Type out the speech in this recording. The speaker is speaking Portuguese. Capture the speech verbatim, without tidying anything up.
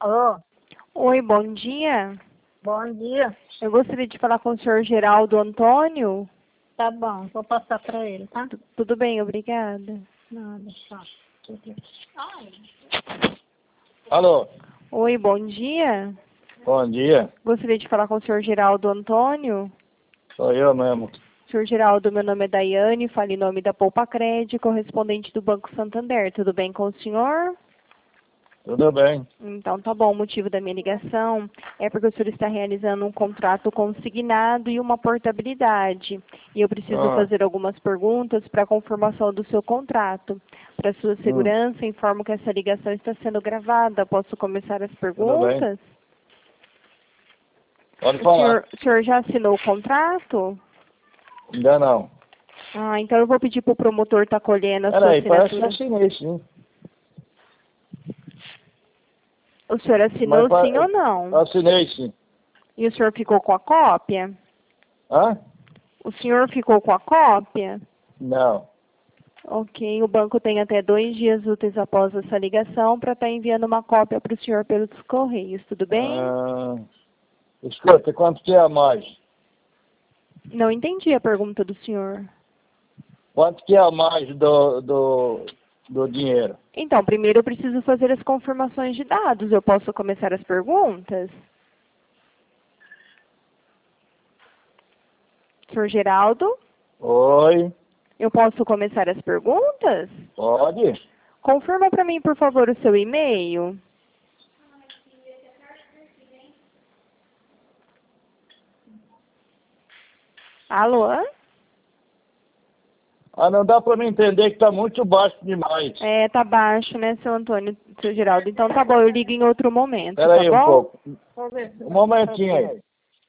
Alô, Oi, bom dia. bom dia. Eu gostaria de falar com o senhor Geraldo Antônio. Tá bom, vou passar pra ele, tá? Tu- Tudo bem, obrigada. Nada, só. Alô, Oi, bom dia. bom dia. Gostaria de falar com o senhor Geraldo Antônio. Sou eu mesmo. Senhor Geraldo, meu nome é Daiane, falo em nome da Poupa Crédito, correspondente do Banco Santander. Tudo bem com o senhor? Tudo bem? Então tá bom, o motivo da minha ligação é porque o senhor está realizando um contrato consignado e uma portabilidade. E eu preciso Ah. fazer algumas perguntas para a confirmação do seu contrato. Para sua segurança, informo que essa ligação está sendo gravada. Posso começar as perguntas? Pode O falar. senhor, o senhor já assinou o contrato? Ainda não. Ah, então eu vou pedir para o promotor estar colhendo a sua Peraí, parece que eu assinatura. assinei, sim. O senhor assinou Mas pa- sim ou não? Assinei, sim. E o senhor ficou com a cópia? Hã? O senhor ficou com a cópia? Não. Ok, o banco tem até dois dias úteis após essa ligação para estar enviando uma cópia para o senhor pelos correios, tudo bem? Ah, escuta, quanto que é a mais? Não entendi a pergunta do senhor. Quanto que é a mais do, do, do dinheiro? Então, primeiro eu preciso fazer as confirmações de dados. Eu posso começar as perguntas? senhor Geraldo, Oi, eu posso começar as perguntas? pode? Confirma para mim, por favor, o seu e-mail. Alô? Ah, não dá pra me entender que tá muito baixo demais. É, tá baixo, né, seu Antônio, seu Geraldo? Então tá bom, eu ligo em outro momento, Espera tá aí um bom? pouco. Um momentinho aí.